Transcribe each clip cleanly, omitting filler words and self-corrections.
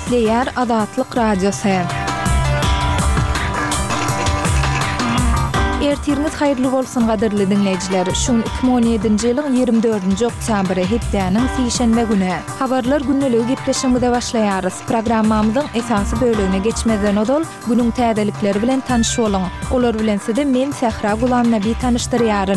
Nükleer Azatlyk Radiosu. Ertiriniz hayırlı bolsun gadyrly dinleyijiler. Şun 2017-nji ýylyň 24-nji oktýabry hepdeniň sişenme güni. Habarlar günneligi gepleşiginde başlaýarys. Programmamyzyň esasy bölügine geçmeden odol günüň täzelikleri bilen tanyş boluň. Olar bilen-de men Sahra Gulamnaby tanışdyrýaryn.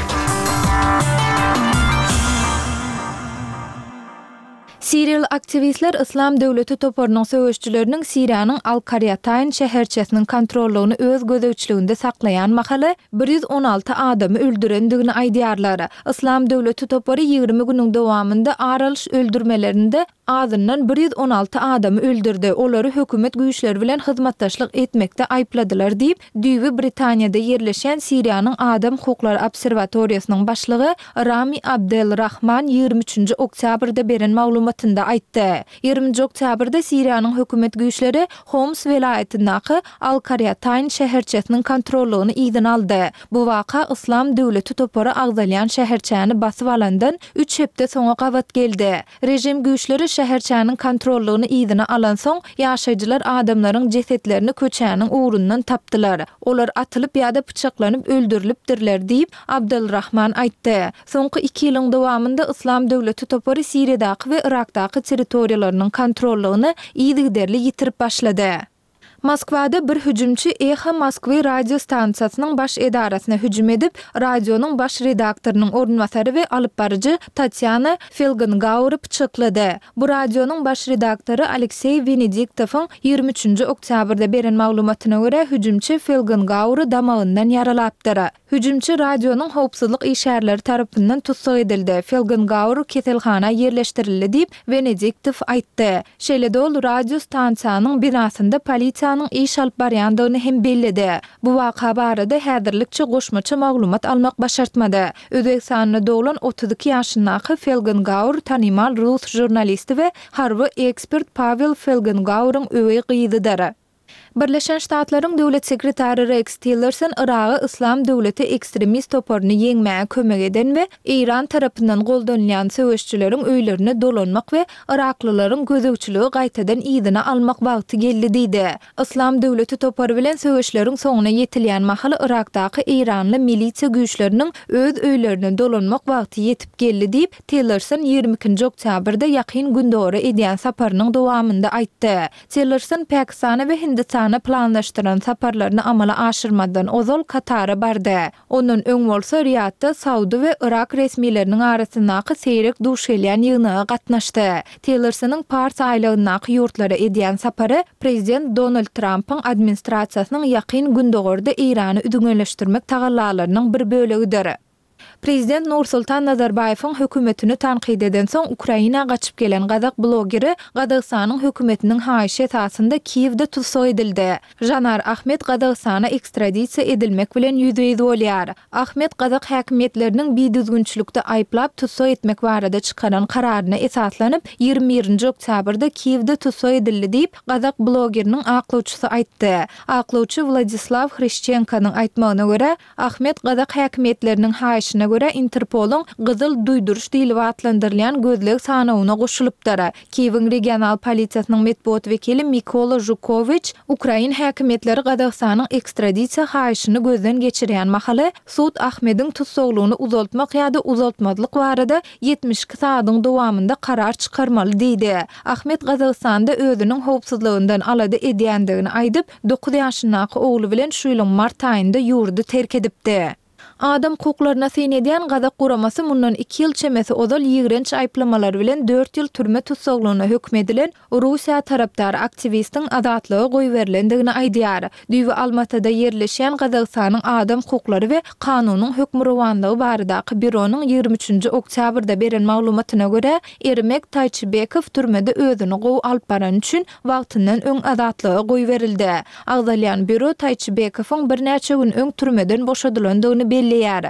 Siriýal aktivistler İslam döwleti toparynyň söwüşçüleriniň Siriýanyň Al-Qaryatayn şäherçesiniň kontrollugyny öz gözegçiliginde saklaýan mahaly 116 adamy öldürendigini aýdýarlar. İslam döwleti topary 20 günüň dowamında aralyş öldürmelerinde azyndan 116 adamy öldürdi. Olary hökümet güýçleri bilen hyzmatdaşlyk etmekde aýpladylar diýip Düýbi Britaniýada ýerleşen Siriýanyň Adam hukuklary obserwatoriýasynyň başlygy Rami Abdelrahman 23-nji oktýabrda beren maglumatynda aýtdy. 20-nji oktýabrda Siriýanyň hökümet güýçleri Homs welaýatyndaky Al-Qaryatayn şäherçesiniň kontrollugyny ýygyna aldy. Bu waka İslam döwleti topary agdalýan şäherçäni basyp alandan 3 hepde soňa gawat geldi. Rejim güýçleri şäherçäniň kontrollugyny ýygyna alan soň ýaşaýjylar adamlaryň jesetlerini köçäniň uğrundan tapdylar. Olar atylyp ýa-da pyçaklanyp öldürilipdirler diýip Abdelrahman aýtdy. Soňky 2 ýylyň dowamında İslam döwleti topary Siriýadaky we Irakdaky territoriýalarynyň kontrollugyny ýygyderli ýitirip başlady. Moskwada bir hüjümçi Eha Moskwy radio stansiýasynyň baş edarasyna hüjüm edip, radionyň baş redaktorynyň ornwasary we alyp barjy Tatyana Felgengaur'y pyçaklady. Bu radionyň baş redaktory Aleksey Venediktowyň 23-nji oktýabrda beren maglumatyna görä hüjümçi Felgengaur'y damagyndan yaralapdyr. Hüjümçi radionyň howpsuzlyk işärleri tarapyndan tutsak edildi. Felgengaur keselhana ýerleşdirildi diýip Venediktow aýtdy. Şeýle-de ol radio stansiýanyň binasynda polisiýanyň iş alyp barýandygyny hem bellidi. Bu waka barada häzirlikçe goşmaça maglumat almak başartmady. Özbekistanyna doglan 32 ýaşyndaky Felgengaur tanymal rus jurnalisti we harby ekspert Pavel Felgengaur'yň öwey gyýdydyr. Birleşen Ştatlaryň döwlet sekretary Rex Tillerson Iragy İslam döwleti ekstremist toparyny ýeňmäge kömek eden we İran tarapyndan goldanýan söwüşçüleriň öýlerini dolanmak we Iraklylaryň gözegçiligi gaýtadan ýygyna almak wagty geldi diýdi. İslam döwleti topary bilen söwüşleriň soňuna ýetilýän mahaly Irakdaky İranly milisiýa güýçleriniň öz öýlerini dolanmak wagty ýetip geldi diýip Tillerson 22-nji oktýabrda ýakyn gündöre edýän saparynyň dowamında aýtdy. Tillerson Pakistana we Hindistana planlaşdyran saparlaryny amala aşyrmadan ozal Katara bardy. Onun öň bolsa Riyadda Saudy we Irak resmileriniň arasyndaky seýrek duş gelýän ýygyna gatnaşdy. Tillersonyň Pars aýlygyndaky ýurtlara edýän sapary prezident Donald Trump'yň administrasiýasynyň ýakyn gündögörde İrany üdüňeleşdirmek tagallalarynyň bir bölegidir. Prezident Nursultan Nazarbayewiň hökümetini tanqid eden soň Ukraina gaçyp gelen gazak blogeri Gazagystanyň hökümetiniň haýyşy esasında Kiýewde tutsak edildi. Janar Ahmet Gazagystana ekstradisiýa edilmek bilen ýüzüýe bolýar. Ahmet gazak häkimetleriniň biýdüzgünçilikde aýplap tutsak etmek barada çykaran kararyna esaslanyp 21-nji oktýabrda Kiýewde tutsak edildi diýip gazak blogeriniň aklawçysy aýtdy. Aklawçy Vladislav Hryshchenkanyň aýtmagyna görä, Ahmet gazak häkimetleriniň haýyşyna göre Interpol'un Gyzyl duýduruş diýilip atlandyrylýan gözleg sanawyna goşulypdyr. Kiýewiň regional polisiýasynyň medbuat wekili Mikola Zhukovich Ukraina häkimetleri Gazagystanyň ekstradisiýa haýyşyny gözden geçirýän mahaly Sud Ahmediň tutsaklygyny uzaltmak ýa-da uzaltmadlyk barada 72 saatyň dowamında karar çykarmaly diýdi. Ahmet Gazagystanda özüniň howpsuzlygyndan alady edýändigini aýdyp 9 ýaşyndaky ogly bilen şu ýylyň mart aýynda ýurdy terk edipdi. Adam hukuklaryna synedýän Gazak guramasy mundan 2 ýyl çemesi ozal ýigrenç aýplamalary bilen 4 ýyl türme tutsaklygyna hökm edilen Russiýa tarapdary aktivistiň azatlygy goýberlendigini aýdýar. Düýbi Almatada ýerleşýän Gazagystanyň adam hukuklary we kanunyň hökmüranlygy baradaky büronyň 23-nji oktýabrda beren maglumatyna görä, Ermek Taýçybekow türmede özüni gowy alyp baran üçin wagtyndan öň azatlygy goýberildi. Agdalýan büro Taýçybekowyň bir näçe gün öň türmeden boşadylandygyny belli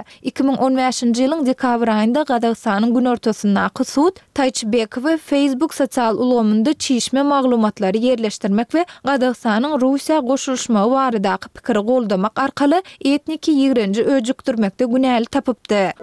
2015-nji ýylyň dekabr aýynda Gazagystanyň gün ortasyndaky sud Taýçybekowy Facebook sosial ulgamynda çiğişme maglumatlary ýerleşdirmek we Gazagystanyň Russiýa goşulmagy baradaky pikiri goldamak arkaly etniki ýigrenji öjükdirmekde günäli tapypdy.